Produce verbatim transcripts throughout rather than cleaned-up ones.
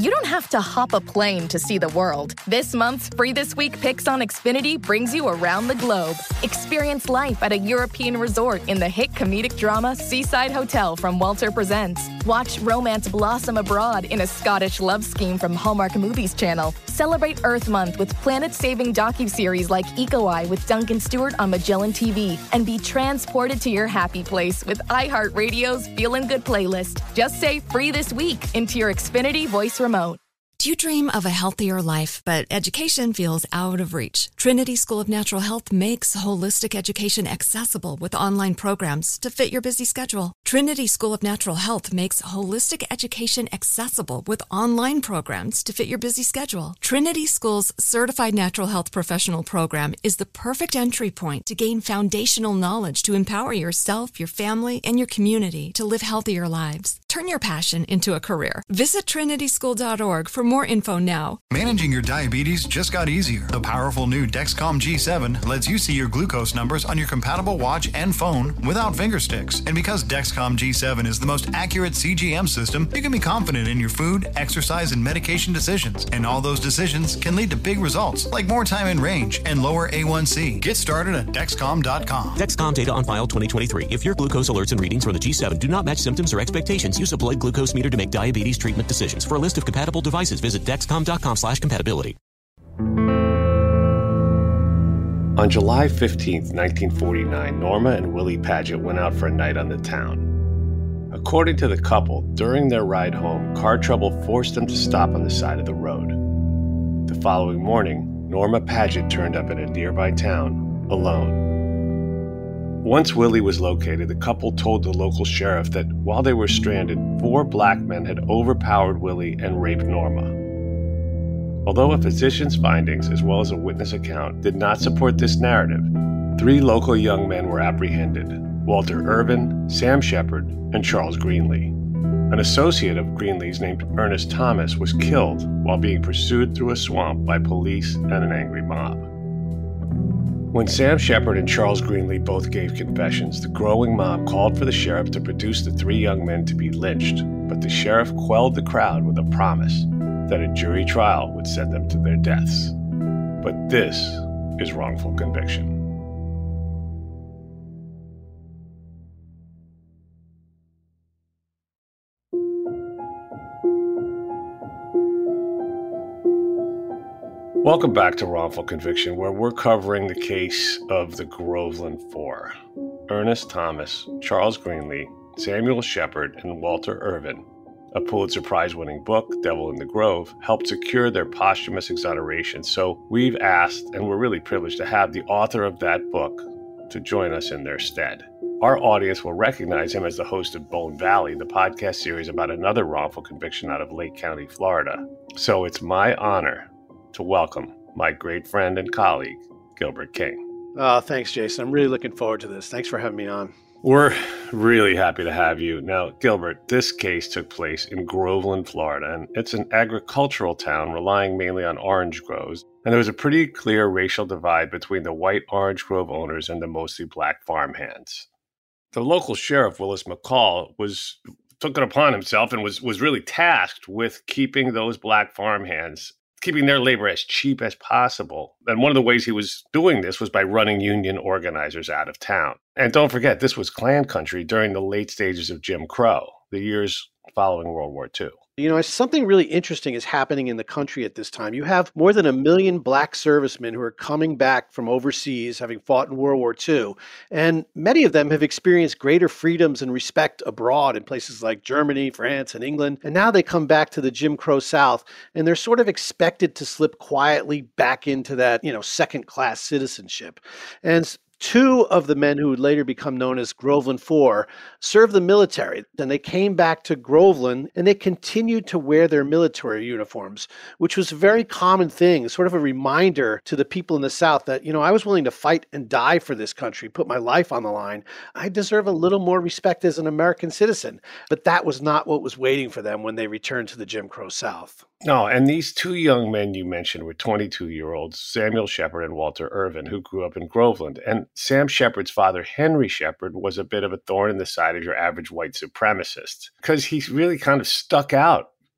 you don't have to hop a plane to see the world. This month's Free This Week Picks on Xfinity brings you around the globe. Experience life at a European resort in the hit comedic drama Seaside Hotel from Walter Presents. Watch romance blossom abroad in a Scottish love scheme from Hallmark Movies Channel. Celebrate Earth Month with planet-saving docuseries like Eco Eye with Duncan Stewart on Magellan T V. And be transported to your happy place with iHeartRadio's Feelin' Good playlist. Just say Free This Week into your Xfinity voice remote. Do you dream of a healthier life, but education feels out of reach? Trinity School of Natural Health makes holistic education accessible with online programs to fit your busy schedule. Trinity School of Natural Health makes holistic education accessible with online programs to fit your busy schedule. Trinity School's Certified Natural Health Professional Program is the perfect entry point to gain foundational knowledge to empower yourself, your family, and your community to live healthier lives. Turn your passion into a career. Visit trinity school dot org for more info now. Managing your diabetes just got easier. The powerful new Dexcom G seven lets you see your glucose numbers on your compatible watch and phone without finger sticks. And because Dexcom G seven is the most accurate C G M system, you can be confident in your food, exercise, and medication decisions. And all those decisions can lead to big results, like more time in range and lower A one C. Get started at Dexcom dot com. Dexcom data on file twenty twenty-three. If your glucose alerts and readings from the G seven do not match symptoms or expectations, use a blood glucose meter to make diabetes treatment decisions. For a list of compatible devices, visit dexcom dot com slash compatibility. On July fifteenth, nineteen forty-nine, Norma and Willie Paget went out for a night on the town. According to the couple, during their ride home, car trouble forced them to stop on the side of the road. The following morning, Norma Paget turned up in a nearby town, alone. Once Willie was located, the couple told the local sheriff that while they were stranded, four black men had overpowered Willie and raped Norma. Although a physician's findings, as well as a witness account, did not support this narrative, three local young men were apprehended: Walter Irvin, Sam Shepard, and Charles Greenlee. An associate of Greenlee's named Ernest Thomas was killed while being pursued through a swamp by police and an angry mob. When Sam Shepard and Charles Greenlee both gave confessions, the growing mob called for the sheriff to produce the three young men to be lynched, but the sheriff quelled the crowd with a promise that a jury trial would send them to their deaths. But this is wrongful conviction. Welcome back to Wrongful Conviction, where we're covering the case of the Groveland Four. Ernest Thomas, Charles Greenlee, Samuel Shepard, and Walter Irvin, a Pulitzer Prize-winning book, Devil in the Grove, helped secure their posthumous exoneration. So we've asked, and we're really privileged to have the author of that book to join us in their stead. Our audience will recognize him as the host of Bone Valley, the podcast series about another wrongful conviction out of Lake County, Florida. So it's my honor to welcome my great friend and colleague, Gilbert King. Oh, thanks, Jason. I'm really looking forward to this. Thanks for having me on. We're really happy to have you. Now, Gilbert, this case took place in Groveland, Florida, and it's an agricultural town relying mainly on orange groves. And there was a pretty clear racial divide between the white orange grove owners and the mostly black farmhands. The local sheriff, Willis McCall, was took it upon himself and was, was really tasked with keeping those black farmhands keeping their labor as cheap as possible. And one of the ways he was doing this was by running union organizers out of town. And don't forget, this was Klan country during the late stages of Jim Crow, the years following World War Two. You know, something really interesting is happening in the country at this time. You have more than a million black servicemen who are coming back from overseas, having fought in World War Two. And many of them have experienced greater freedoms and respect abroad in places like Germany, France, and England. And now they come back to the Jim Crow South, and they're sort of expected to slip quietly back into that, you know, second-class citizenship. And two of the men who would later become known as Groveland Four served the military. Then they came back to Groveland and they continued to wear their military uniforms, which was a very common thing, sort of a reminder to the people in the South that, you know, I was willing to fight and die for this country, put my life on the line. I deserve a little more respect as an American citizen. But that was not what was waiting for them when they returned to the Jim Crow South. No, and these two young men you mentioned were twenty-two-year-olds, Samuel Shepard and Walter Irvin, who grew up in Groveland. And Sam Shepard's father, Henry Shepard, was a bit of a thorn in the side of your average white supremacist because he really kind of stuck out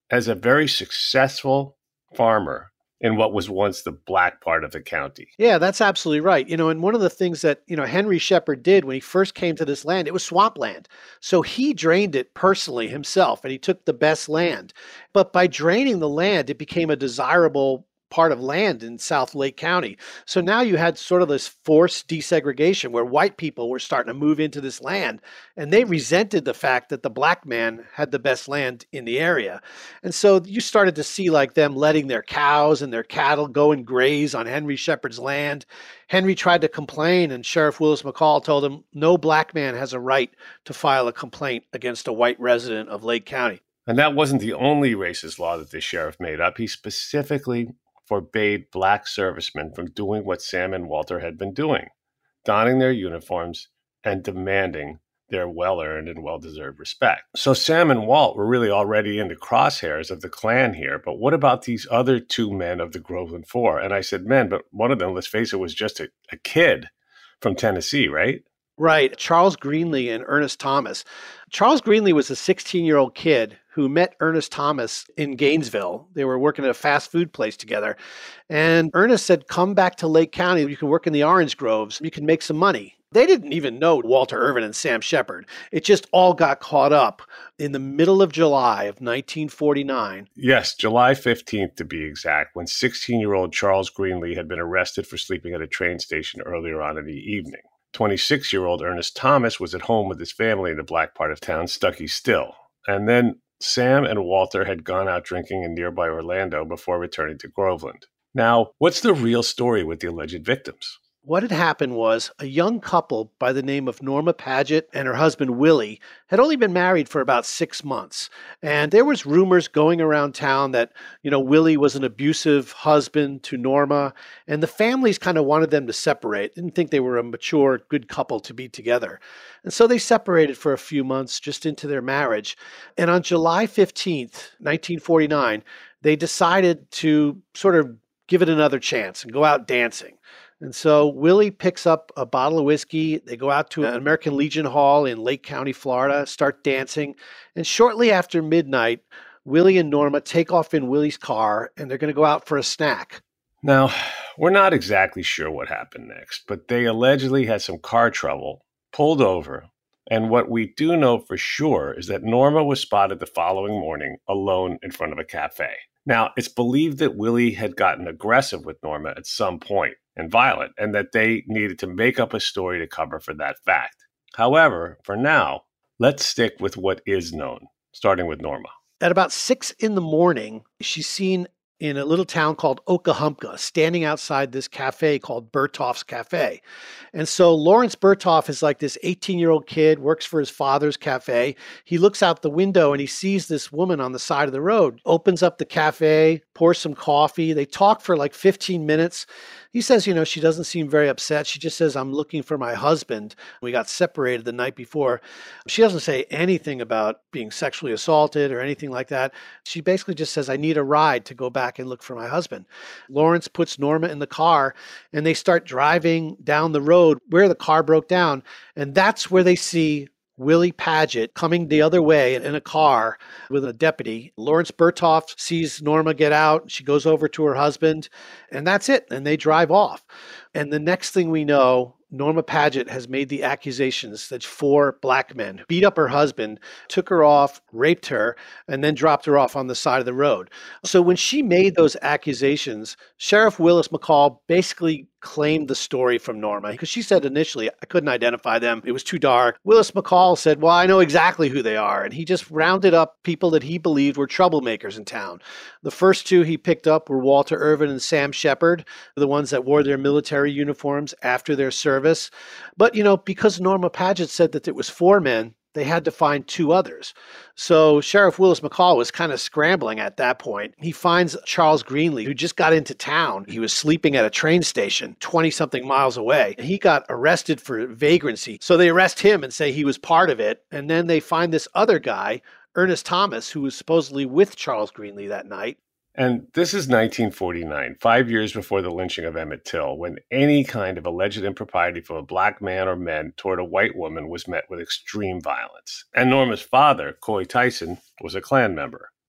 as a very successful farmer in what was once the black part of the county. Yeah, that's absolutely right. You know, and one of the things that, you know, Henry Shepherd did when he first came to this land, it was swampland. So he drained it personally himself, and he took the best land. But by draining the land, it became a desirable part of land in South Lake County. So now you had sort of this forced desegregation where white people were starting to move into this land, and they resented the fact that the black man had the best land in the area. And so you started to see like them letting their cows and their cattle go and graze on Henry Shepherd's land. Henry tried to complain, and Sheriff Willis McCall told him no black man has a right to file a complaint against a white resident of Lake County. And that wasn't the only racist law that the sheriff made up. He specifically forbade black servicemen from doing what Sam and Walter had been doing, donning their uniforms and demanding their well-earned and well-deserved respect. So Sam and Walt were really already in the crosshairs of the Klan here, but what about these other two men of the Groveland Four? And I said, men, but one of them, let's face it, was just a, a kid from Tennessee, right? Right. Charles Greenlee and Ernest Thomas. Charles Greenlee was a sixteen-year-old kid who met Ernest Thomas in Gainesville. They were working at a fast food place together. And Ernest said, come back to Lake County. You can work in the orange groves. You can make some money. They didn't even know Walter Irvin and Sam Shepherd. It just all got caught up in the middle of July of nineteen forty-nine. Yes, July fifteenth to be exact, when sixteen-year-old Charles Greenlee had been arrested for sleeping at a train station earlier on in the evening. twenty-six-year-old Ernest Thomas was at home with his family in the black part of town, Stuckey Still. And then Sam and Walter had gone out drinking in nearby Orlando before returning to Groveland. Now, what's the real story with the alleged victims? What had happened was a young couple by the name of Norma Paget and her husband Willie had only been married for about six months. And there was rumors going around town that, you know, Willie was an abusive husband to Norma, and the families kind of wanted them to separate. Didn't think they were a mature, good couple to be together. And so they separated for a few months just into their marriage. And on July fifteenth, nineteen forty-nine, they decided to sort of give it another chance and go out dancing. And so Willie picks up a bottle of whiskey. They go out to an American Legion Hall in Lake County, Florida, start dancing. And shortly after midnight, Willie and Norma take off in Willie's car, and they're going to go out for a snack. Now, we're not exactly sure what happened next, but they allegedly had some car trouble, pulled over. And what we do know for sure is that Norma was spotted the following morning alone in front of a cafe. Now, it's believed that Willie had gotten aggressive with Norma at some point and violent, and that they needed to make up a story to cover for that fact. However, for now, let's stick with what is known, starting with Norma. At about six in the morning, she's seen in a little town called Okahumpka, standing outside this cafe called Berthoff's Cafe. And so Lawrence Berthoff is like this eighteen-year-old kid, works for his father's cafe. He looks out the window and he sees this woman on the side of the road, opens up the cafe, pours some coffee. They talk for like fifteen minutes. He says, you know, she doesn't seem very upset. She just says, I'm looking for my husband. We got separated the night before. She doesn't say anything about being sexually assaulted or anything like that. She basically just says, I need a ride to go back and look for my husband. Lawrence puts Norma in the car and they start driving down the road where the car broke down. And that's where they see Willie Paget coming the other way in a car with a deputy. Lawrence Berthoff sees Norma get out. She goes over to her husband, and that's it. And they drive off. And the next thing we know, Norma Paget has made the accusations that four black men beat up her husband, took her off, raped her, and then dropped her off on the side of the road. So when she made those accusations, Sheriff Willis McCall basically claimed the story from Norma because she said initially, I couldn't identify them. It was too dark. Willis McCall said, well, I know exactly who they are. And he just rounded up people that he believed were troublemakers in town. The first two he picked up were Walter Irvin and Sam Shepherd, the ones that wore their military uniforms after their service. But, you know, because Norma Paget said that it was four men, they had to find two others. So Sheriff Willis McCall was kind of scrambling at that point. He finds Charles Greenlee, who just got into town. He was sleeping at a train station twenty-something miles away. He got arrested for vagrancy. So they arrest him and say he was part of it. And then they find this other guy, Ernest Thomas, who was supposedly with Charles Greenlee that night. And this is nineteen forty-nine, five years before the lynching of Emmett Till, when any kind of alleged impropriety from a black man or men toward a white woman was met with extreme violence. And Norma's father, Coy Tyson, was a Klan member.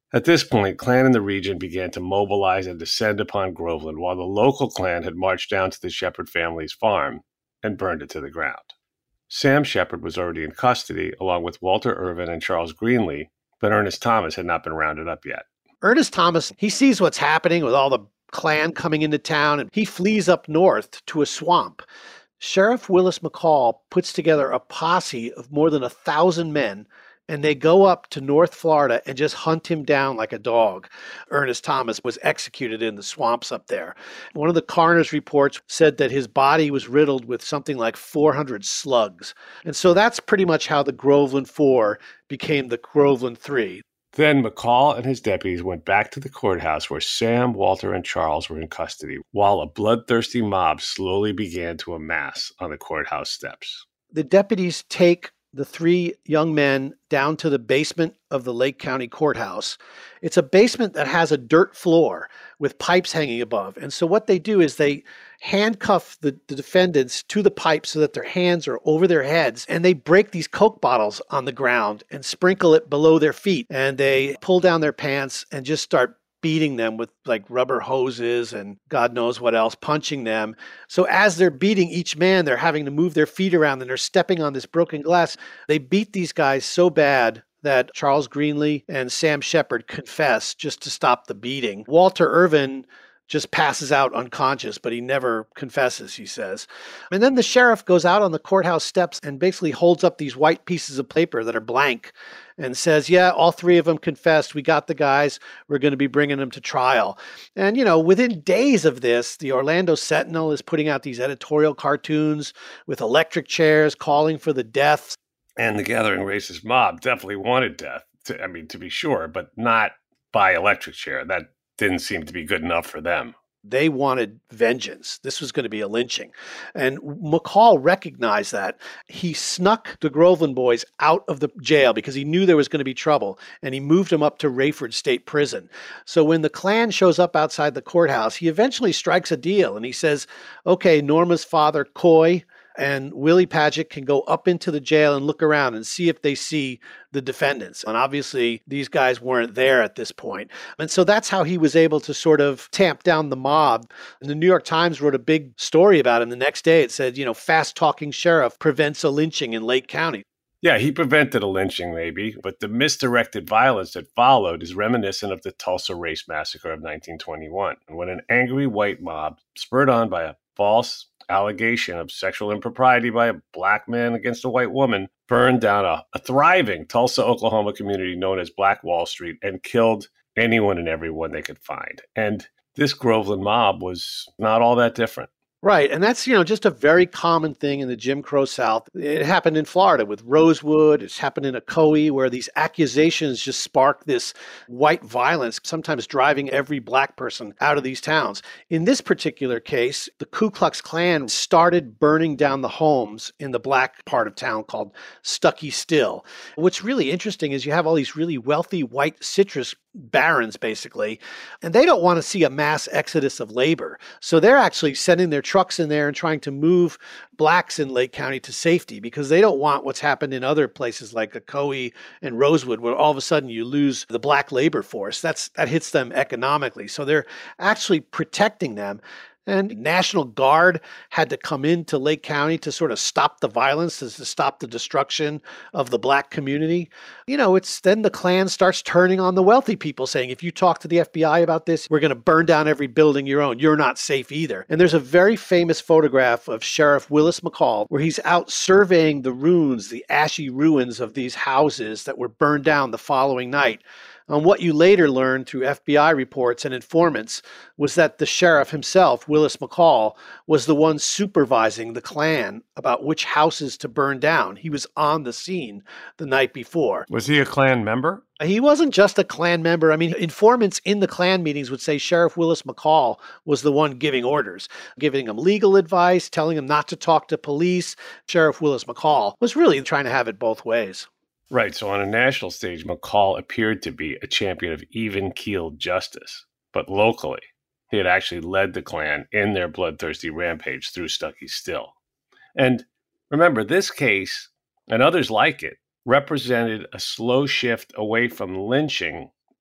At this point, Klan in the region began to mobilize and descend upon Groveland, while the local Klan had marched down to the Shepherd family's farm and burned it to the ground. Sam Shepherd was already in custody, along with Walter Irvin and Charles Greenlee, but Ernest Thomas had not been rounded up yet. Ernest Thomas, he sees what's happening with all the Klan coming into town, and he flees up north to a swamp. Sheriff Willis McCall puts together a posse of more than a thousand men, and they go up to North Florida and just hunt him down like a dog. Ernest Thomas was executed in the swamps up there. One of the coroner's reports said that his body was riddled with something like four hundred slugs. And so that's pretty much how the Groveland Four became the Groveland Three. Then McCall and his deputies went back to the courthouse where Sam, Walter, and Charles were in custody, while a bloodthirsty mob slowly began to amass on the courthouse steps. The deputies take the three young men down to the basement of the Lake County Courthouse. It's a basement that has a dirt floor with pipes hanging above. And so what they do is they handcuff the, the defendants to the pipes so that their hands are over their heads, and they break these Coke bottles on the ground and sprinkle it below their feet. And they pull down their pants and just start beating them with like rubber hoses and God knows what else, punching them. So as they're beating each man, they're having to move their feet around and they're stepping on this broken glass. They beat these guys so bad that Charles Greenlee and Sam Shepherd confess just to stop the beating. Walter Irvin just passes out unconscious, but he never confesses, he says. And then the sheriff goes out on the courthouse steps and basically holds up these white pieces of paper that are blank and says, yeah, all three of them confessed. We got the guys. We're going to be bringing them to trial. And, you know, within days of this, the Orlando Sentinel is putting out these editorial cartoons with electric chairs calling for the deaths. And the gathering racist mob definitely wanted death, to, I mean, to be sure, but not by electric chair. That didn't seem to be good enough for them. They wanted vengeance. This was going to be a lynching. And McCall recognized that. He snuck the Groveland boys out of the jail because he knew there was going to be trouble, and he moved them up to Rayford State Prison. So when the Klan shows up outside the courthouse, he eventually strikes a deal, and he says, okay, Norma's father, Coy, and Willie Paget can go up into the jail and look around and see if they see the defendants. And obviously, these guys weren't there at this point. And so that's how he was able to sort of tamp down the mob. And the New York Times wrote a big story about him the next day. It said, you know, fast-talking sheriff prevents a lynching in Lake County. Yeah, he prevented a lynching maybe, but the misdirected violence that followed is reminiscent of the Tulsa Race Massacre of nineteen twenty-one, when an angry white mob, spurred on by a false allegation of sexual impropriety by a black man against a white woman, burned down a, a thriving Tulsa, Oklahoma community known as Black Wall Street and killed anyone and everyone they could find. And this Groveland mob was not all that different. Right. And that's, you know, just a very common thing in the Jim Crow South. It happened in Florida with Rosewood. It's happened in Ocoee, where these accusations just spark this white violence, sometimes driving every black person out of these towns. In this particular case, the Ku Klux Klan started burning down the homes in the black part of town called Stuckey Still. What's really interesting is you have all these really wealthy white citrus barons, basically, and they don't want to see a mass exodus of labor. So they're actually sending their trucks in there and trying to move blacks in Lake County to safety because they don't want what's happened in other places like Ocoee and Rosewood, where all of a sudden you lose the black labor force. That's that hits them economically. So they're actually protecting them. And National Guard had to come into Lake County to sort of stop the violence, to stop the destruction of the black community. You know, it's then the Klan starts turning on the wealthy people, saying, if you talk to the F B I about this, we're going to burn down every building you own. You're not safe either. And there's a very famous photograph of Sheriff Willis McCall where he's out surveying the ruins, the ashy ruins of these houses that were burned down the following night. And what you later learned through F B I reports and informants was that the sheriff himself, Willis McCall, was the one supervising the Klan about which houses to burn down. He was on the scene the night before. Was he a Klan member? He wasn't just a Klan member. I mean, informants in the Klan meetings would say Sheriff Willis McCall was the one giving orders, giving him legal advice, telling him not to talk to police. Sheriff Willis McCall was really trying to have it both ways. Right. So on a national stage, McCall appeared to be a champion of even-keeled justice. But locally, he had actually led the Klan in their bloodthirsty rampage through Stuckey Still. And remember, this case, and others like it, represented a slow shift away from lynching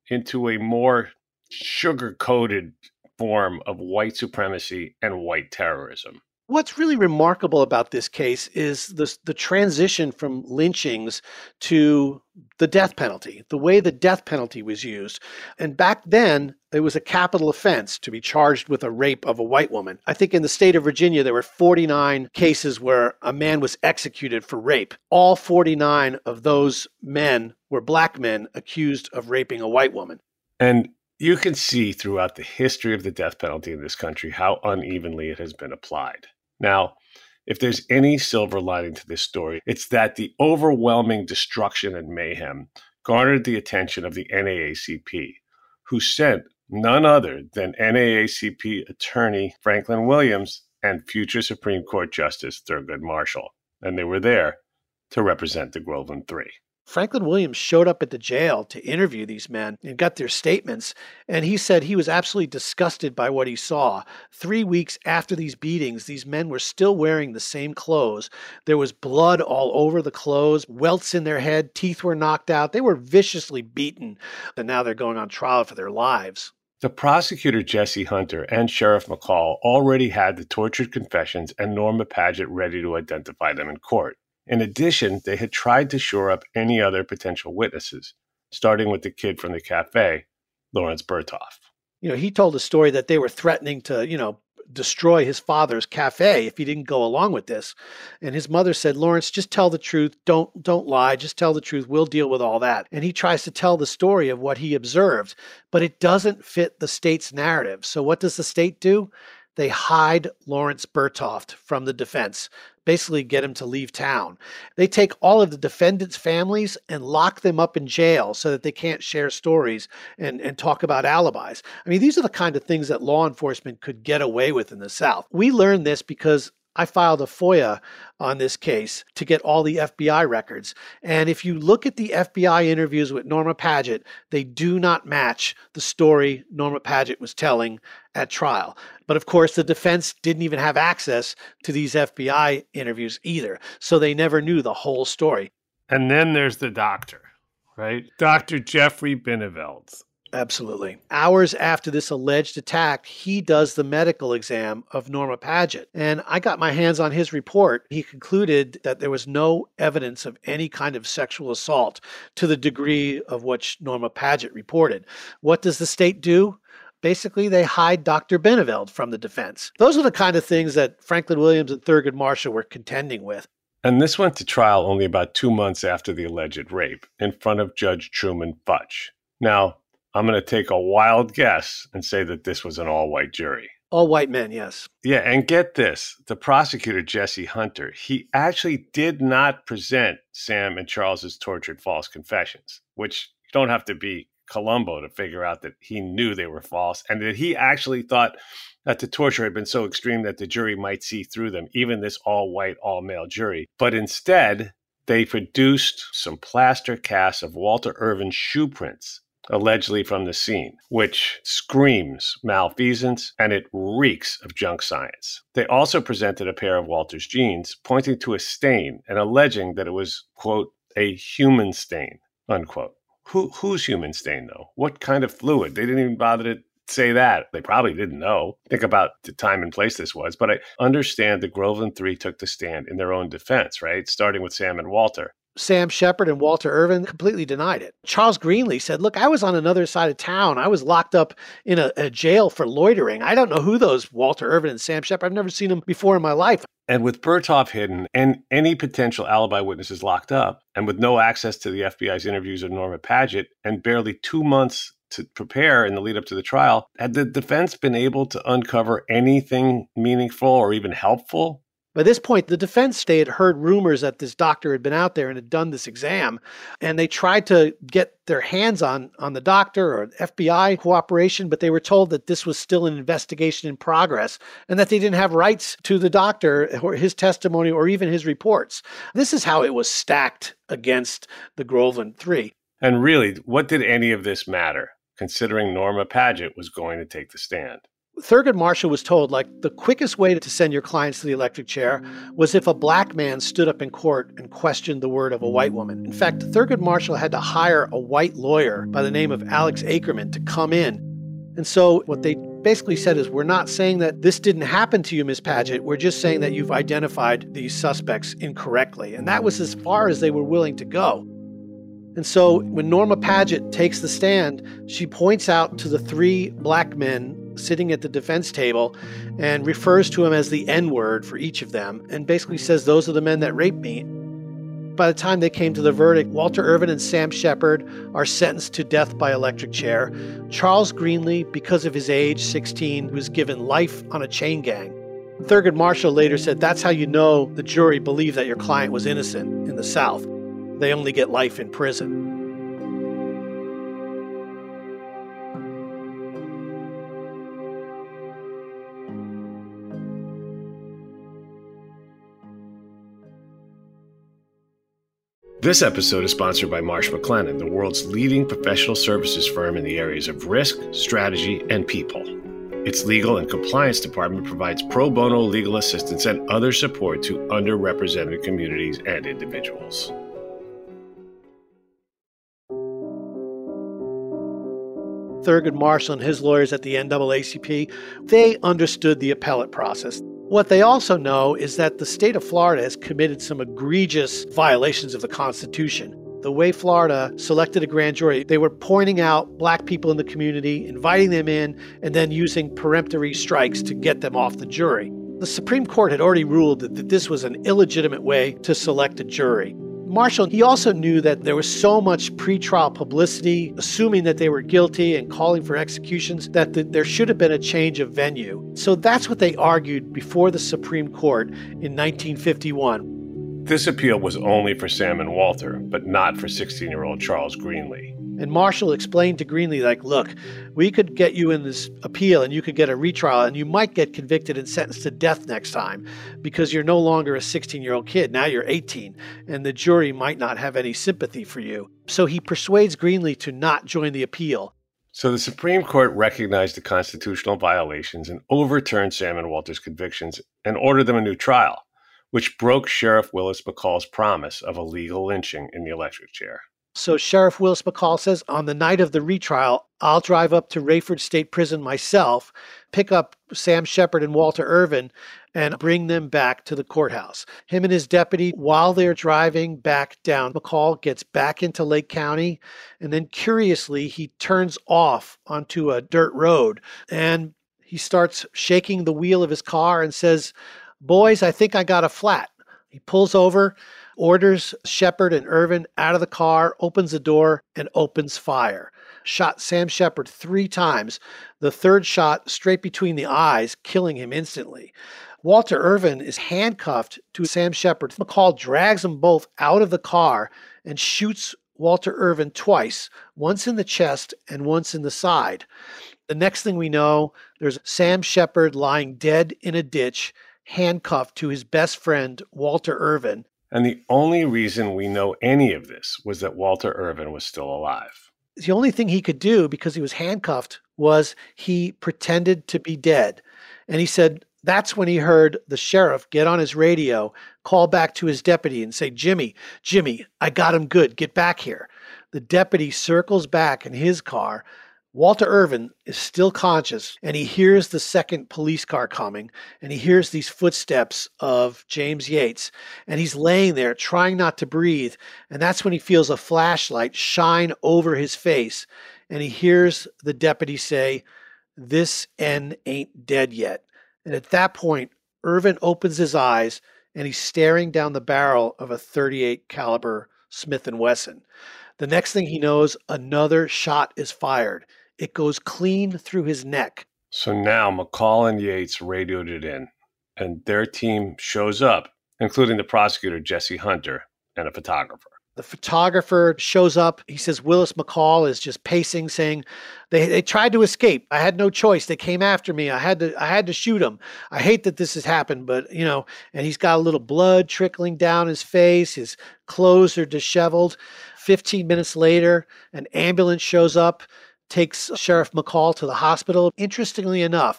into a more sugar-coated form of white supremacy and white terrorism. What's really remarkable about this case is the, the transition from lynchings to the death penalty, the way the death penalty was used. And back then, it was a capital offense to be charged with a rape of a white woman. I think in the state of Virginia, there were forty-nine cases where a man was executed for rape. All forty-nine of those men were black men accused of raping a white woman. And you can see throughout the history of the death penalty in this country how unevenly it has been applied. Now, if there's any silver lining to this story, it's that the overwhelming destruction and mayhem garnered the attention of the N double A C P, who sent none other than N double A C P attorney Franklin Williams and future Supreme Court Justice Thurgood Marshall. And they were there to represent the Groveland Three. Franklin Williams showed up at the jail to interview these men and got their statements, and he said he was absolutely disgusted by what he saw. Three weeks after these beatings, these men were still wearing the same clothes. There was blood all over the clothes, welts in their head, teeth were knocked out. They were viciously beaten, and now they're going on trial for their lives. The prosecutor, Jesse Hunter, and Sheriff McCall already had the tortured confessions and Norma Paget ready to identify them in court. In addition, they had tried to shore up any other potential witnesses, starting with the kid from the cafe, Lawrence Berthoff. You know, he told a story that they were threatening to, you know, destroy his father's cafe if he didn't go along with this. And his mother said, Lawrence, just tell the truth. Don't, don't lie. Just tell the truth. We'll deal with all that. And he tries to tell the story of what he observed, but it doesn't fit the state's narrative. So what does the state do? They hide Lawrence Berthoff from the defense, basically get him to leave town. They take all of the defendants' families and lock them up in jail so that they can't share stories and, and talk about alibis. I mean, these are the kind of things that law enforcement could get away with in the South. We learned this because I filed a FOIA on this case to get all the F B I records. And if you look at the F B I interviews with Norma Paget, they do not match the story Norma Paget was telling at trial. But of course, the defense didn't even have access to these F B I interviews either. So they never knew the whole story. And then there's the doctor, right? Doctor Jeffrey Binneveld. Absolutely. Hours after this alleged attack, he does the medical exam of Norma Paget. And I got my hands on his report. He concluded that there was no evidence of any kind of sexual assault to the degree of which Norma Paget reported. What does the state do? Basically, they hide Doctor Binneveld from the defense. Those are the kind of things that Franklin Williams and Thurgood Marshall were contending with. And this went to trial only about two months after the alleged rape in front of Judge Truman Futch. Now, I'm going to take a wild guess and say that this was an all-white jury. All white men, yes. Yeah, and get this. The prosecutor, Jesse Hunter, he actually did not present Sam and Charles's tortured false confessions, which you don't have to be Columbo to figure out that he knew they were false and that he actually thought that the torture had been so extreme that the jury might see through them, even this all-white, all-male jury. But instead, they produced some plaster casts of Walter Irvin's shoe prints, allegedly from the scene, which screams malfeasance and it reeks of junk science. They also presented a pair of Walter's jeans, pointing to a stain and alleging that it was, quote, a human stain, unquote. Who, whose human stain, though? What kind of fluid? They didn't even bother to say that. They probably didn't know. Think about the time and place this was. But I understand the Groveland Three took the stand in their own defense, right? Starting with Sam and Walter. Sam Shepard and Walter Irvin completely denied it. Charles Greenlee said, look, I was on another side of town. I was locked up in a, a jail for loitering. I don't know who those Walter Irvin and Sam Shepard. I've never seen them before in my life. And with Berthoff hidden and any potential alibi witnesses locked up, and with no access to the F B I's interviews of Norma Paget, and barely two months to prepare in the lead up to the trial, had the defense been able to uncover anything meaningful or even helpful? By this point, the defense, they had heard rumors that this doctor had been out there and had done this exam, and they tried to get their hands on, on the doctor or F B I cooperation, but they were told that this was still an investigation in progress and that they didn't have rights to the doctor or his testimony or even his reports. This is how it was stacked against the Groveland Three. And really, what did any of this matter, considering Norma Paget was going to take the stand? Thurgood Marshall was told, like, the quickest way to send your clients to the electric chair was if a black man stood up in court and questioned the word of a white woman. In fact, Thurgood Marshall had to hire a white lawyer by the name of Alex Ackerman to come in. And so what they basically said is, we're not saying that this didn't happen to you, Miz Paget. We're just saying that you've identified these suspects incorrectly. And that was as far as they were willing to go. And so when Norma Paget takes the stand, she points out to the three black men sitting at the defense table and refers to them as the N-word for each of them, and basically says, those are the men that raped me. By the time they came to the verdict, Walter Irvin and Sam Shepard are sentenced to death by electric chair. Charles Greenlee, because of his age, sixteen, was given life on a chain gang. Thurgood Marshall later said, that's how you know the jury believed that your client was innocent in the South. They only get life in prison. This episode is sponsored by Marsh McLennan, the world's leading professional services firm in the areas of risk, strategy, and people. Its legal and compliance department provides pro bono legal assistance and other support to underrepresented communities and individuals. Thurgood Marshall and his lawyers at the N double A C P, they understood the appellate process. What they also know is that the state of Florida has committed some egregious violations of the Constitution. The way Florida selected a grand jury, they were pointing out black people in the community, inviting them in, and then using peremptory strikes to get them off the jury. The Supreme Court had already ruled that, that this was an illegitimate way to select a jury. Marshall, he also knew that there was so much pretrial publicity, assuming that they were guilty and calling for executions, that the, there should have been a change of venue. So that's what they argued before the Supreme Court in nineteen fifty-one. This appeal was only for Sam and Walter, but not for sixteen-year-old Charles Greenlee. And Marshall explained to Greenlee, like, look, we could get you in this appeal and you could get a retrial and you might get convicted and sentenced to death next time because you're no longer a sixteen-year-old kid. Now you're eighteen and the jury might not have any sympathy for you. So he persuades Greenlee to not join the appeal. So the Supreme Court recognized the constitutional violations and overturned Sam and Walter's convictions and ordered them a new trial, which broke Sheriff Willis McCall's promise of a legal lynching in the electric chair. So Sheriff Willis McCall says, on the night of the retrial, I'll drive up to Rayford State Prison myself, pick up Sam Shepard and Walter Irvin, and bring them back to the courthouse. Him and his deputy, while they're driving back down, McCall gets back into Lake County, and then curiously, he turns off onto a dirt road, and he starts shaking the wheel of his car and says, boys, I think I got a flat. He pulls over, orders Shepard and Irvin out of the car, opens the door, and opens fire. Shot Sam Shepard three times, the third shot straight between the eyes, killing him instantly. Walter Irvin is handcuffed to Sam Shepard. McCall drags them both out of the car and shoots Walter Irvin twice, once in the chest and once in the side. The next thing we know, there's Sam Shepard lying dead in a ditch, handcuffed to his best friend, Walter Irvin. And the only reason we know any of this was that Walter Irvin was still alive. The only thing he could do, because he was handcuffed, was he pretended to be dead. And he said that's when he heard the sheriff get on his radio, call back to his deputy and say, Jimmy, Jimmy, I got him good. Get back here. The deputy circles back in his car. Walter Irvin is still conscious, and he hears the second police car coming, and he hears these footsteps of James Yates, and he's laying there trying not to breathe, and that's when he feels a flashlight shine over his face, and he hears the deputy say, this N ain't dead yet. And at that point, Irvin opens his eyes, and he's staring down the barrel of a thirty-eight caliber Smith and Wesson. The next thing he knows, another shot is fired. It goes clean through his neck. So now McCall and Yates radioed it in, and their team shows up, including the prosecutor, Jesse Hunter, and a photographer. The photographer shows up. He says Willis McCall is just pacing, saying, they, they tried to escape. I had no choice. They came after me. I had to I had to shoot them. I hate that this has happened, but, you know, and he's got a little blood trickling down his face. His clothes are disheveled. Fifteen minutes later, an ambulance shows up, takes Sheriff McCall to the hospital. Interestingly enough,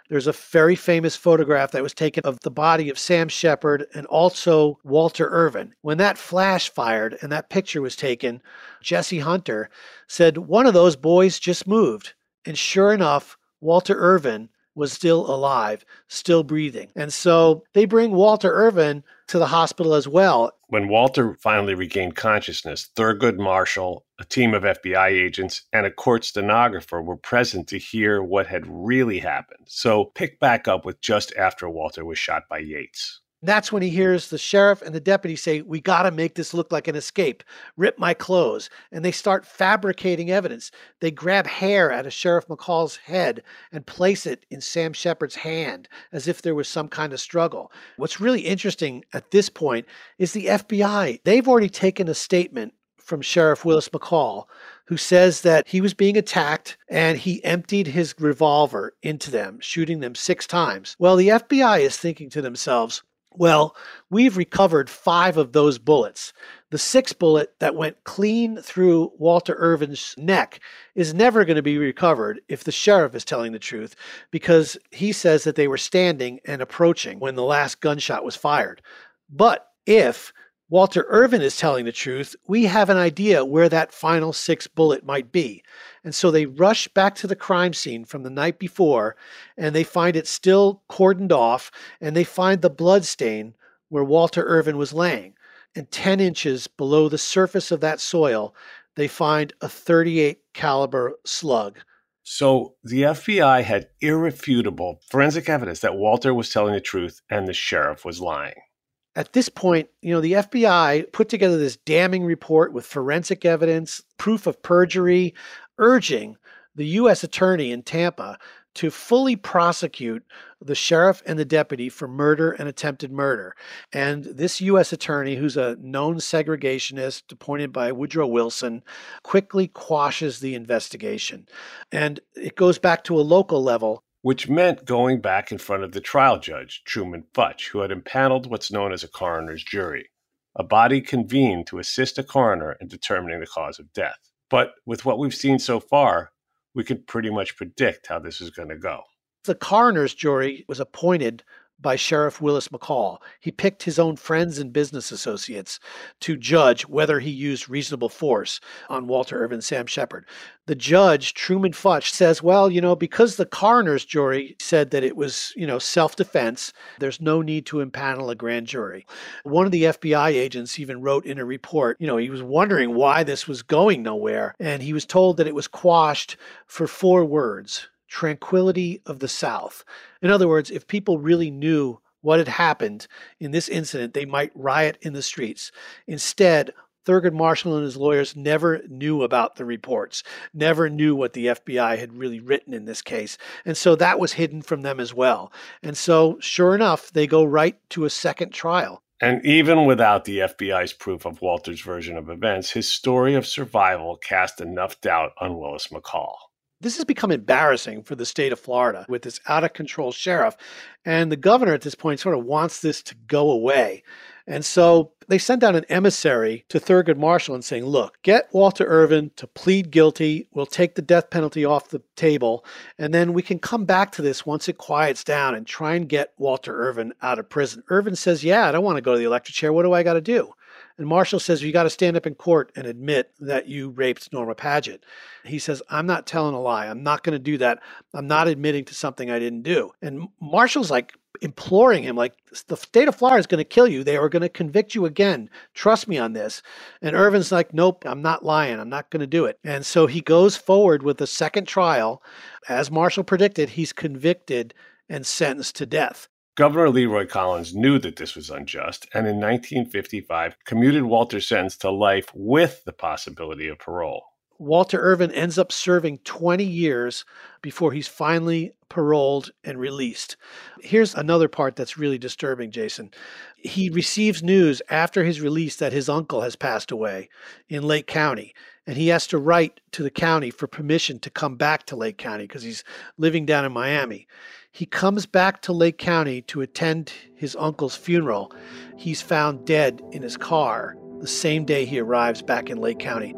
There's a very famous photograph that was taken of the body of Sam Shepard and also Walter Irvin. When that flash fired and that picture was taken, Jesse Hunter said, one of those boys just moved. And sure enough, Walter Irvin was still alive, still breathing. And so they bring Walter Irvin to the hospital as well. When Walter finally regained consciousness, Thurgood Marshall, a team of F B I agents, and a court stenographer were present to hear what had really happened. So pick back up with just after Walter was shot by Yates. That's when he hears the sheriff and the deputy say, we got to make this look like an escape. Rip my clothes. And they start fabricating evidence. They grab hair out of Sheriff McCall's head and place it in Sam Shepard's hand as if there was some kind of struggle. What's really interesting at this point is the F B I. They've already taken a statement from Sheriff Willis McCall, who says that he was being attacked and he emptied his revolver into them, shooting them six times. Well, the F B I is thinking to themselves, well, we've recovered five of those bullets. The sixth bullet that went clean through Walter Irvin's neck is never going to be recovered if the sheriff is telling the truth, because he says that they were standing and approaching when the last gunshot was fired. But if Walter Irvin is telling the truth, we have an idea where that final sixth bullet might be. And so they rush back to the crime scene from the night before, and they find it still cordoned off, and they find the blood stain where Walter Irvin was laying. And ten inches below the surface of that soil, they find a thirty-eight caliber slug. So the F B I had irrefutable forensic evidence that Walter was telling the truth and the sheriff was lying. At this point, you know, the F B I put together this damning report with forensic evidence, proof of perjury, urging the U S attorney in Tampa to fully prosecute the sheriff and the deputy for murder and attempted murder. And this U S attorney, who's a known segregationist appointed by Woodrow Wilson, quickly quashes the investigation. And it goes back to a local level, which meant going back in front of the trial judge, Truman Futch, who had impaneled what's known as a coroner's jury, a body convened to assist a coroner in determining the cause of death. But with what we've seen so far, we could pretty much predict how this is going to go. The coroner's jury was appointed by Sheriff Willis McCall. He picked his own friends and business associates to judge whether he used reasonable force on Walter Irvin and Sam Shepard. The judge, Truman Futch, says, well, you know, because the coroner's jury said that it was, you know, self-defense, there's no need to impanel a grand jury. One of the F B I agents even wrote in a report, you know, he was wondering why this was going nowhere, and he was told that it was quashed for four words: tranquility of the South. In other words, if people really knew what had happened in this incident, they might riot in the streets. Instead, Thurgood Marshall and his lawyers never knew about the reports, never knew what the F B I had really written in this case. And so that was hidden from them as well. And so, sure enough, they go right to a second trial. And even without the F B I's proof of Walter's version of events, his story of survival cast enough doubt on Willis McCall. This has become embarrassing for the state of Florida with this out-of-control sheriff. And the governor at this point sort of wants this to go away. And so they sent out an emissary to Thurgood Marshall and saying, look, get Walter Irvin to plead guilty. We'll take the death penalty off the table. And then we can come back to this once it quiets down and try and get Walter Irvin out of prison. Irvin says, yeah, I don't want to go to the electric chair. What do I got to do? And Marshall says, you got to stand up in court and admit that you raped Norma Paget. He says, I'm not telling a lie. I'm not going to do that. I'm not admitting to something I didn't do. And Marshall's like imploring him, like, the state of Florida is going to kill you. They are going to convict you again. Trust me on this. And Irvin's like, nope, I'm not lying. I'm not going to do it. And so he goes forward with the second trial. As Marshall predicted, he's convicted and sentenced to death. Governor Leroy Collins knew that this was unjust, and in nineteen fifty-five commuted Walter's sentence to life with the possibility of parole. Walter Irvin ends up serving twenty years before he's finally paroled and released. Here's another part that's really disturbing, Jason. He receives news after his release that his uncle has passed away in Lake County, and he has to write to the county for permission to come back to Lake County because he's living down in Miami. He comes back to Lake County to attend his uncle's funeral. He's found dead in his car the same day he arrives back in Lake County.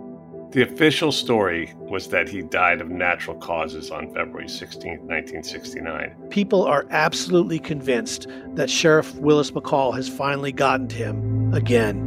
The official story was that he died of natural causes on February sixteenth, nineteen sixty-nine. People are absolutely convinced that Sheriff Willis McCall has finally gotten to him again.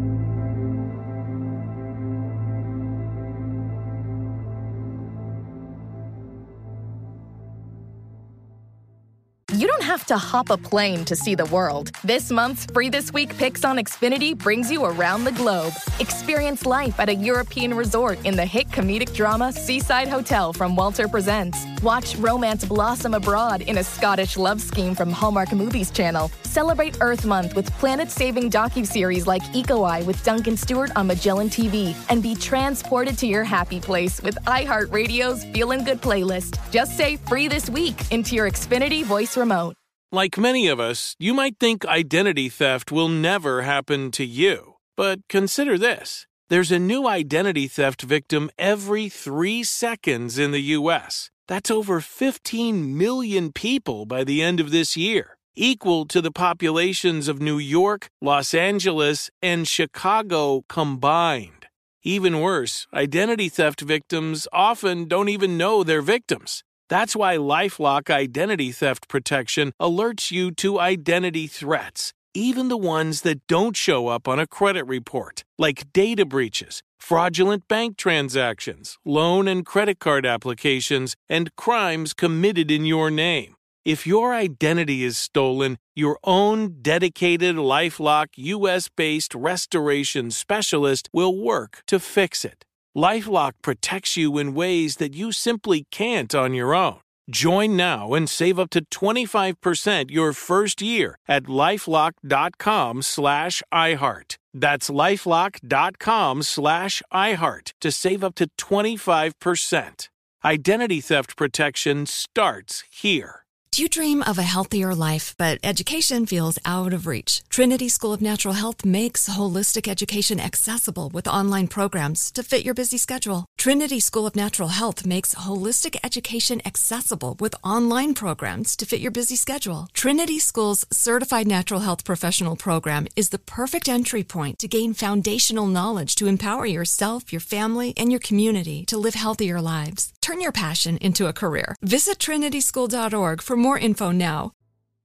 You don't have to hop a plane to see the world. This month's Free This Week Picks on Xfinity brings you around the globe. Experience life at a European resort in the hit comedic drama Seaside Hotel from Walter Presents. Watch romance blossom abroad in a Scottish love scheme from Hallmark Movies Channel. Celebrate Earth Month with planet-saving docuseries like Eco Eye with Duncan Stewart on Magellan T V. And be transported to your happy place with iHeartRadio's Feelin' Good playlist. Just say Free This Week into your Xfinity voice remote. Like many of us, you might think identity theft will never happen to you. But consider this. There's a new identity theft victim every three seconds in the U S. That's over fifteen million people by the end of this year, equal to the populations of New York, Los Angeles, and Chicago combined. Even worse, identity theft victims often don't even know they're victims. That's why LifeLock Identity Theft Protection alerts you to identity threats, even the ones that don't show up on a credit report, like data breaches, fraudulent bank transactions, loan and credit card applications, and crimes committed in your name. If your identity is stolen, your own dedicated LifeLock U S-based restoration specialist will work to fix it. LifeLock protects you in ways that you simply can't on your own. Join now and save up to twenty-five percent your first year at LifeLock.com slash iHeart. That's LifeLock.com slash iHeart to save up to twenty-five percent. Identity theft protection starts here. Do you dream of a healthier life, but education feels out of reach? Trinity School of Natural Health makes holistic education accessible with online programs to fit your busy schedule. Trinity School of Natural Health makes holistic education accessible with online programs to fit your busy schedule. Trinity School's Certified Natural Health Professional Program is the perfect entry point to gain foundational knowledge to empower yourself, your family, and your community to live healthier lives. Turn your passion into a career. Visit trinity school dot org for more info now.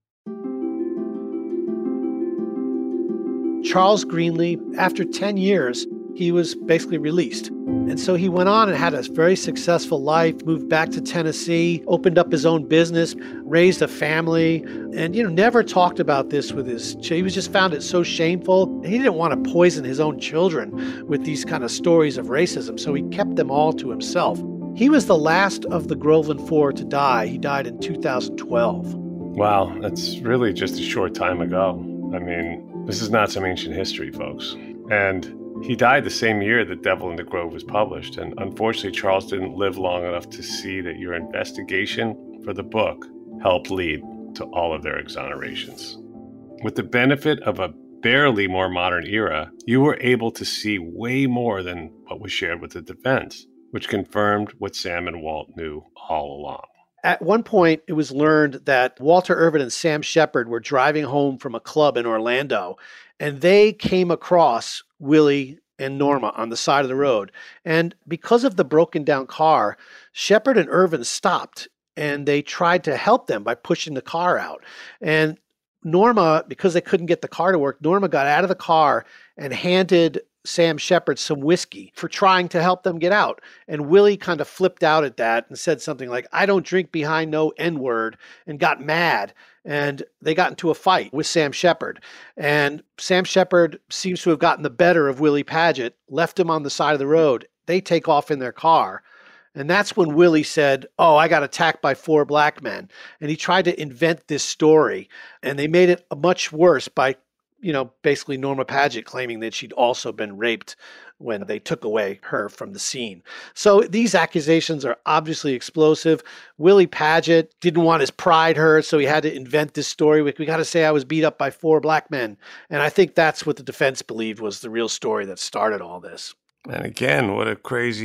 Charles Greenlee, after ten years, he was basically released. And so he went on and had a very successful life, moved back to Tennessee, opened up his own business, raised a family, and, you know, never talked about this with his, he was just found it so shameful. He didn't want to poison his own children with these kind of stories of racism, so he kept them all to himself. He was the last of the Groveland Four to die. He died in two thousand twelve. Wow, that's really just a short time ago. I mean, this is not some ancient history, folks. And he died the same year that Devil in the Grove was published. And unfortunately, Charles didn't live long enough to see that your investigation for the book helped lead to all of their exonerations. With the benefit of a barely more modern era, you were able to see way more than what was shared with the defense, which confirmed what Sam and Walt knew all along. At one point, it was learned that Walter Irvin and Sam Shepard were driving home from a club in Orlando, and they came across Willie and Norma on the side of the road. And because of the broken down car, Shepard and Irvin stopped, and they tried to help them by pushing the car out. And Norma, because they couldn't get the car to work, Norma got out of the car and handed Sam Shepard some whiskey for trying to help them get out. And Willie kind of flipped out at that and said something like, "I don't drink behind no N-word," and got mad. And they got into a fight with Sam Shepard. And Sam Shepard seems to have gotten the better of Willie Paget, left him on the side of the road. They take off in their car. And that's when Willie said, "Oh, I got attacked by four black men." And he tried to invent this story. And they made it much worse by, you know, basically Norma Paget claiming that she'd also been raped when they took away her from the scene. So these accusations are obviously explosive. Willie Paget didn't want his pride hurt, so he had to invent this story. We, we got to say I was beat up by four black men. And I think that's what the defense believed was the real story that started all this. And again, what a crazy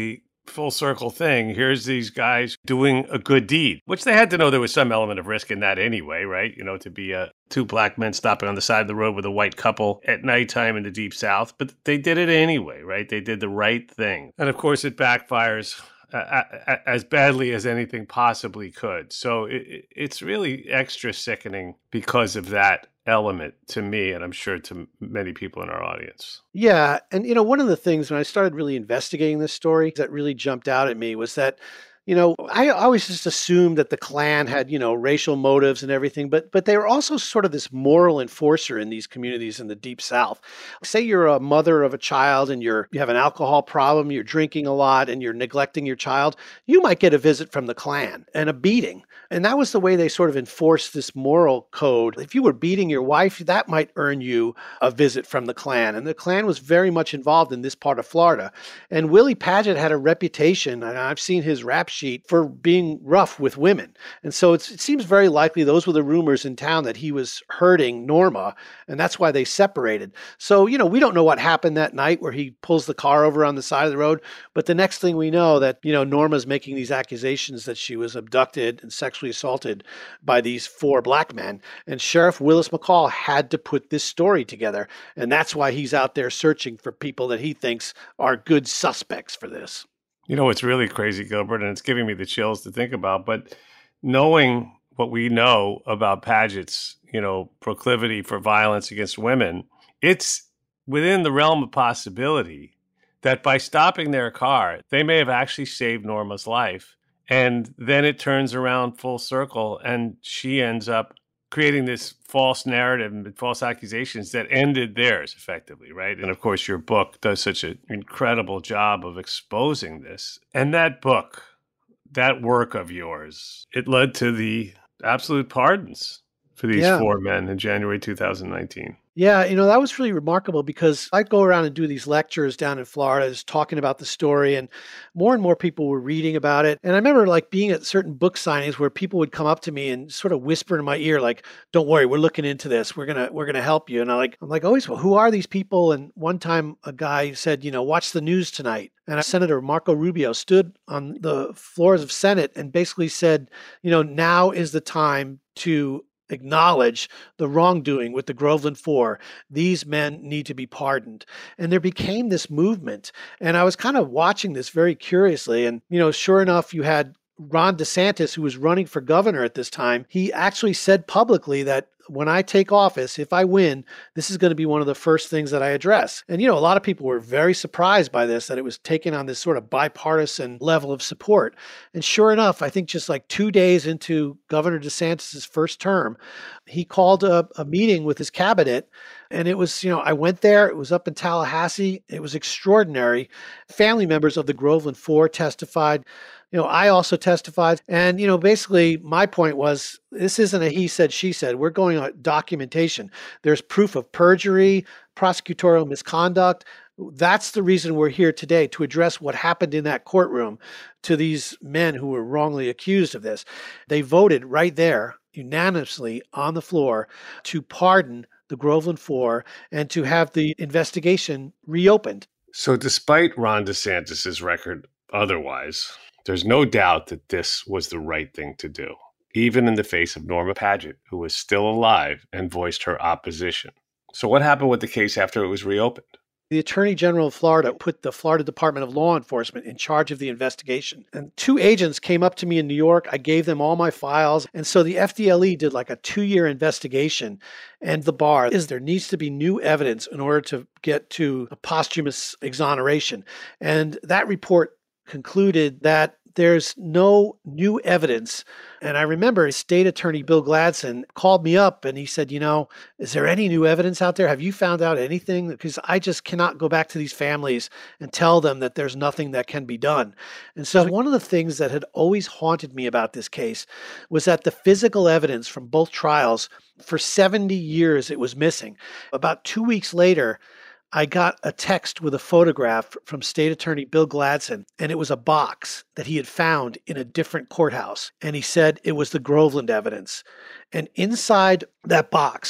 full circle thing. Here's these guys doing a good deed, which they had to know there was some element of risk in that anyway, right? You know, to be uh, two black men stopping on the side of the road with a white couple at nighttime in the Deep South. But they did it anyway, right? They did the right thing. And of course, it backfires Uh, as badly as anything possibly could. So it, it's really extra sickening because of that element to me, and I'm sure to many people in our audience. Yeah. And, you know, one of the things when I started really investigating this story that really jumped out at me was that, you know, I always just assumed that the Klan had, you know, racial motives and everything, but but they were also sort of this moral enforcer in these communities in the Deep South. Say you're a mother of a child and you're you have an alcohol problem, you're drinking a lot and you're neglecting your child, you might get a visit from the Klan and a beating. And that was the way they sort of enforced this moral code. If you were beating your wife, that might earn you a visit from the Klan. And the Klan was very much involved in this part of Florida. And Willie Paget had a reputation, and I've seen his rap sheet, for being rough with women. And so it's, it seems very likely those were the rumors in town that he was hurting Norma, and that's why they separated. So, you know, we don't know what happened that night where he pulls the car over on the side of the road, but the next thing we know that, you know, Norma's making these accusations that she was abducted and sexually assaulted by these four black men. And Sheriff Willis McCall had to put this story together, and that's why he's out there searching for people that he thinks are good suspects for this. You know, it's really crazy, Gilbert, and it's giving me the chills to think about, but knowing what we know about Paget's, you know, proclivity for violence against women, it's within the realm of possibility that by stopping their car, they may have actually saved Norma's life. And then it turns around full circle and she ends up creating this false narrative and false accusations that ended theirs effectively, right? And of course, your book does such an incredible job of exposing this. And that book, that work of yours, it led to the absolute pardons for these yeah. four men in January two thousand nineteen. Yeah, you know, that was really remarkable because I'd go around and do these lectures down in Florida just talking about the story, and more and more people were reading about it. And I remember like being at certain book signings where people would come up to me and sort of whisper in my ear, like, "Don't worry, we're looking into this. We're going to we're going to help you." And I like I'm like, "Always, well, who are these people?" And one time a guy said, you know, "Watch the news tonight." And Senator Marco Rubio stood on the floors of Senate and basically said, you know, now is the time to acknowledge the wrongdoing with the Groveland Four. These men need to be pardoned. And there became this movement. And I was kind of watching this very curiously. And, you know, sure enough, you had Ron DeSantis, who was running for governor at this time. He actually said publicly that when I take office, if I win, this is going to be one of the first things that I address. And, you know, a lot of people were very surprised by this, that it was taken on this sort of bipartisan level of support. And sure enough, I think just like two days into Governor DeSantis' first term, he called a, a meeting with his cabinet. And it was, you know, I went there, it was up in Tallahassee. It was extraordinary. Family members of the Groveland Four testified. You know, I also testified. And, you know, basically my point was, this isn't a he said, she said. We're going on documentation. There's proof of perjury, prosecutorial misconduct. That's the reason we're here today, to address what happened in that courtroom to these men who were wrongly accused of this. They voted right there unanimously on the floor to pardon the Groveland Four and to have the investigation reopened. So despite Ron DeSantis' record otherwise, there's no doubt that this was the right thing to do, even in the face of Norma Paget, who was still alive and voiced her opposition. So what happened with the case after it was reopened? The Attorney General of Florida put the Florida Department of Law Enforcement in charge of the investigation. And two agents came up to me in New York. I gave them all my files. And so the F D L E did like a two-year investigation. And the bar is there needs to be new evidence in order to get to a posthumous exoneration. And that report concluded that there's no new evidence. And I remember State Attorney Bill Gladson called me up and he said, you know, is there any new evidence out there? Have you found out anything? Because I just cannot go back to these families and tell them that there's nothing that can be done. And so one of the things that had always haunted me about this case was that the physical evidence from both trials, for seventy years, it was missing. About two weeks later, I got a text with a photograph from State Attorney Bill Gladson, and it was a box that he had found in a different courthouse. And he said it was the Groveland evidence. And inside that box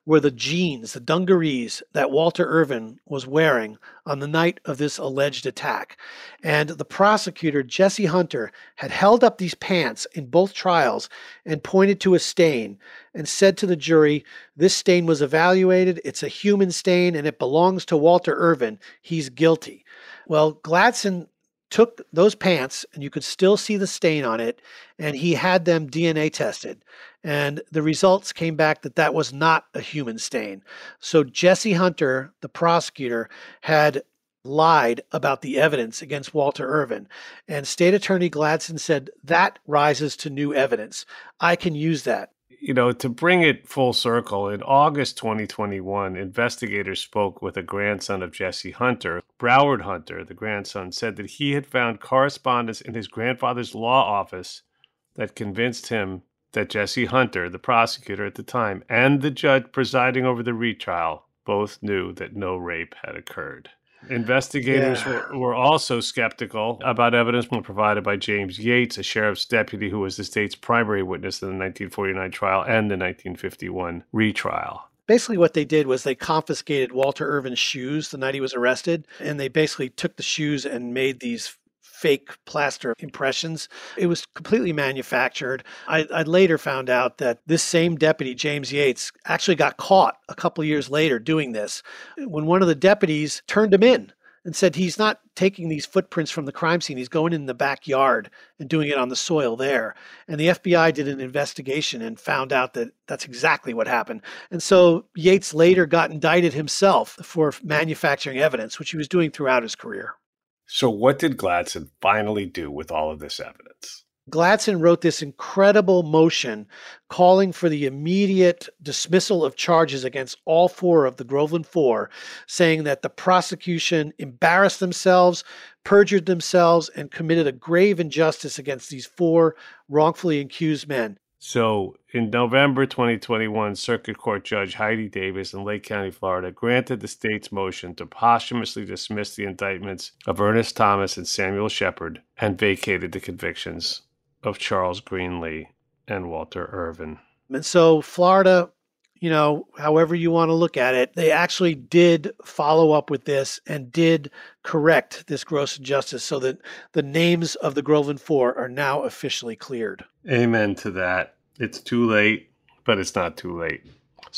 were the jeans, the dungarees that Walter Irvin was wearing on the night of this alleged attack. And the prosecutor, Jesse Hunter, had held up these pants in both trials and pointed to a stain and said to the jury, this stain was evaluated, it's a human stain, and it belongs to Walter Irvin. He's guilty. Well, Gladson took those pants, and you could still see the stain on it, and he had them D N A tested. And the results came back that that was not a human stain. So Jesse Hunter, the prosecutor, had lied about the evidence against Walter Irvin. And State Attorney Gladson said, that rises to new evidence. I can use that. You know, to bring it full circle, in August twenty twenty-one, investigators spoke with a grandson of Jesse Hunter. Broward Hunter, the grandson, said that he had found correspondence in his grandfather's law office that convinced him that Jesse Hunter, the prosecutor at the time, and the judge presiding over the retrial both knew that no rape had occurred. Investigators yeah. were, were also skeptical about evidence provided by James Yates, a sheriff's deputy who was the state's primary witness in the nineteen forty-nine trial and the nineteen fifty-one retrial. Basically what they did was they confiscated Walter Irvin's shoes the night he was arrested, and they basically took the shoes and made these fake plaster impressions. It was completely manufactured. I, I later found out that this same deputy, James Yates, actually got caught a couple of years later doing this when one of the deputies turned him in and said he's not taking these footprints from the crime scene. He's going in the backyard and doing it on the soil there. And the F B I did an investigation and found out that that's exactly what happened. And so Yates later got indicted himself for manufacturing evidence, which he was doing throughout his career. So what did Gladson finally do with all of this evidence? Gladson wrote this incredible motion calling for the immediate dismissal of charges against all four of the Groveland Four, saying that the prosecution embarrassed themselves, perjured themselves, and committed a grave injustice against these four wrongfully accused men. So in November twenty twenty-one, Circuit Court Judge Heidi Davis in Lake County, Florida, granted the state's motion to posthumously dismiss the indictments of Ernest Thomas and Samuel Shepard and vacated the convictions of Charles Green Lee and Walter Irvin. And so Florida, you know, however you want to look at it, they actually did follow up with this and did correct this gross injustice so that the names of the Groveland Four are now officially cleared. Amen to that. It's too late, but it's not too late.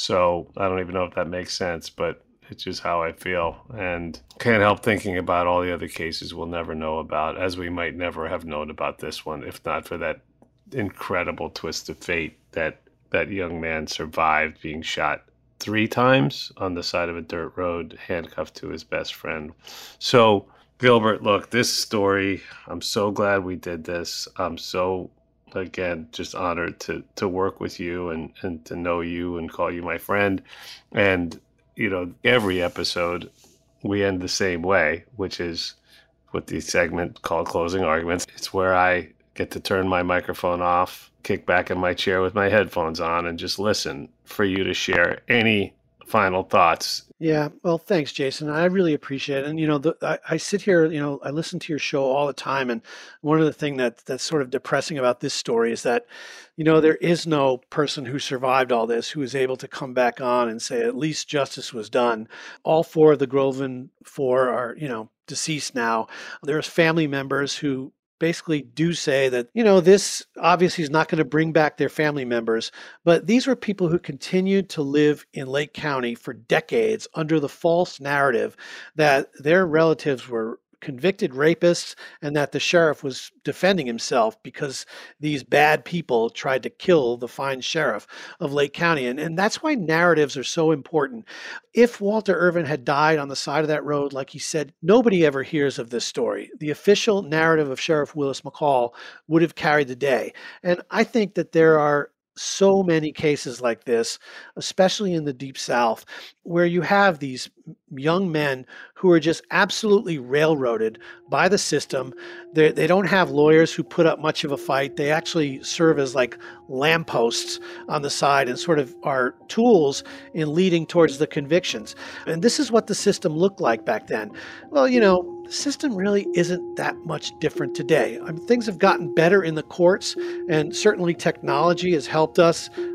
So I don't even know if that makes sense, but it's just how I feel. And can't help thinking about all the other cases we'll never know about, as we might never have known about this one, if not for that incredible twist of fate that that young man survived being shot three times on the side of a dirt road, handcuffed to his best friend. So, Gilbert, look, this story, I'm so glad we did this. I'm so, again, just honored to to work with you and, and to know you and call you my friend. And, you know, every episode we end the same way, which is with the segment called Closing Arguments. It's where I get to turn my microphone off, kick back in my chair with my headphones on, and just listen for you to share any final thoughts. Yeah, well, thanks, Jason. I really appreciate it. And, you know, the, I, I sit here, you know, I listen to your show all the time. And one of the things that, that's sort of depressing about this story is that, you know, there is no person who survived all this who is able to come back on and say, at least justice was done. All four of the Groveland Four are, you know, deceased now. There's family members who basically do say that, you know, this obviously is not going to bring back their family members, but these were people who continued to live in Lake County for decades under the false narrative that their relatives were convicted rapists and that the sheriff was defending himself because these bad people tried to kill the fine sheriff of Lake County. And, and that's why narratives are so important. If Walter Irvin had died on the side of that road, like he said, nobody ever hears of this story. The official narrative of Sheriff Willis McCall would have carried the day. And I think that there are so many cases like this, especially in the Deep South, where you have these young men who are just absolutely railroaded by the system. They they don't have lawyers who put up much of a fight. They actually serve as like lampposts on the side and sort of are tools in leading towards the convictions. And this is what the system looked like back then. Well, you know, the system really isn't that much different today. I mean, things have gotten better in the courts, and certainly technology has helped us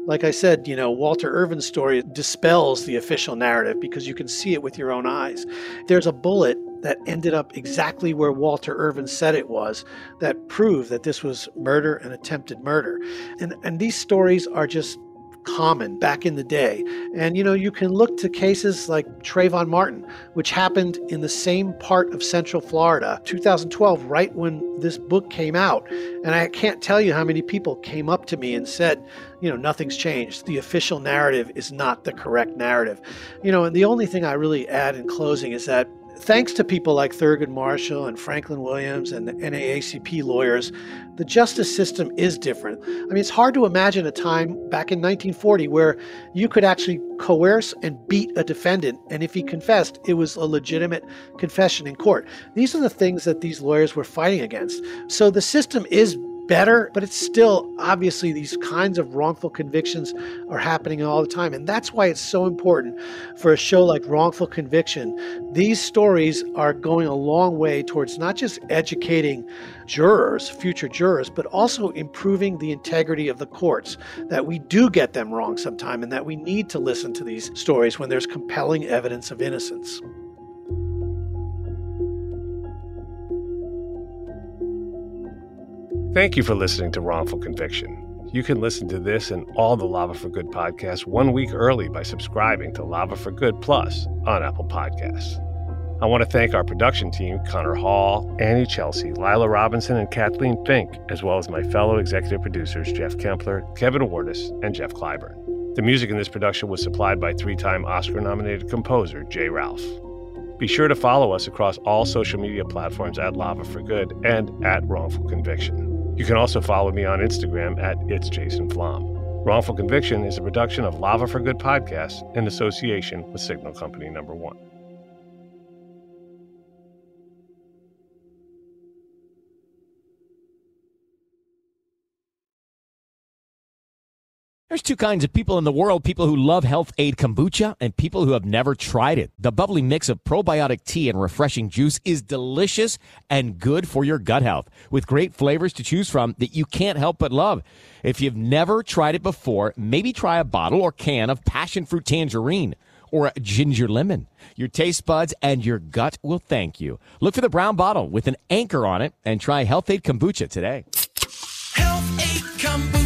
Like I said, you know, Walter Irvin's story dispels the official narrative because you can see it with your own eyes. There's a bullet that ended up exactly where Walter Irvin said it was that proved that this was murder and attempted murder. And, and these stories are just common back in the day. And, you know, you can look to cases like Trayvon Martin, which happened in the same part of Central Florida, two thousand twelve, right when this book came out. And I can't tell you how many people came up to me and said, you know, nothing's changed. The official narrative is not the correct narrative. You know, and the only thing I really add in closing is that thanks to people like Thurgood Marshall and Franklin Williams and the N double A C P lawyers, the justice system is different. I mean, it's hard to imagine a time back in nineteen forty where you could actually coerce and beat a defendant, and if he confessed, it was a legitimate confession in court. These are the things that these lawyers were fighting against. So the system is better, but it's still, obviously, these kinds of wrongful convictions are happening all the time. And that's why it's so important for a show like Wrongful Conviction. These stories are going a long way towards not just educating jurors, future jurors, but also improving the integrity of the courts, that we do get them wrong sometime and that we need to listen to these stories when there's compelling evidence of innocence. Thank you for listening to Wrongful Conviction. You can listen to this and all the Lava for Good podcasts one week early by subscribing to Lava for Good Plus on Apple Podcasts. I want to thank our production team, Connor Hall, Annie Chelsea, Lila Robinson, and Kathleen Fink, as well as my fellow executive producers, Jeff Kempler, Kevin Wardis, and Jeff Clyburn. The music in this production was supplied by three-time Oscar-nominated composer Jay Ralph. Be sure to follow us across all social media platforms at Lava for Good and at Wrongful Conviction. You can also follow me on Instagram at It's Jason Flom. Wrongful Conviction is a production of Lava for Good Podcasts in association with Signal Company Number One. There's two kinds of people in the world, people who love Health Aid Kombucha and people who have never tried it. The bubbly mix of probiotic tea and refreshing juice is delicious and good for your gut health, with great flavors to choose from that you can't help but love. If you've never tried it before, maybe try a bottle or can of passion fruit tangerine or a ginger lemon. Your taste buds and your gut will thank you. Look for the brown bottle with an anchor on it and try Health Aid Kombucha today. Health Aid Kombucha.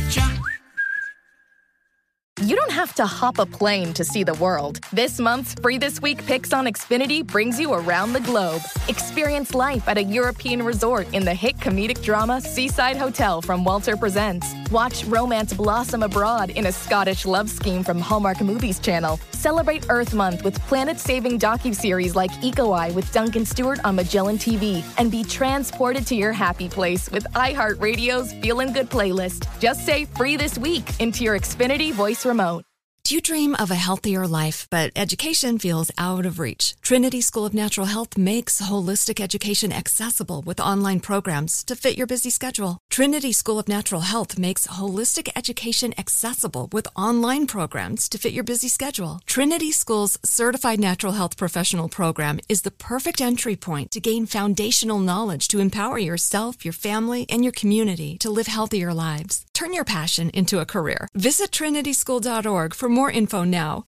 You don't have to hop a plane to see the world. This month's Free This Week Picks on Xfinity brings you around the globe. Experience life at a European resort in the hit comedic drama Seaside Hotel from Walter Presents. Watch romance blossom abroad in a Scottish love scheme from Hallmark Movies Channel. Celebrate Earth Month with planet-saving docuseries like Eco Eye with Duncan Stewart on Magellan T V. And be transported to your happy place with iHeartRadio's Feelin' Good playlist. Just say Free This Week into your Xfinity voice remote. Do you dream of a healthier life, but education feels out of reach? Trinity School of Natural Health makes holistic education accessible with online programs to fit your busy schedule. Trinity School of Natural Health makes holistic education accessible with online programs to fit your busy schedule. Trinity School's Certified Natural Health Professional Program is the perfect entry point to gain foundational knowledge to empower yourself, your family, and your community to live healthier lives. Turn your passion into a career. Visit trinity school dot org for more info now.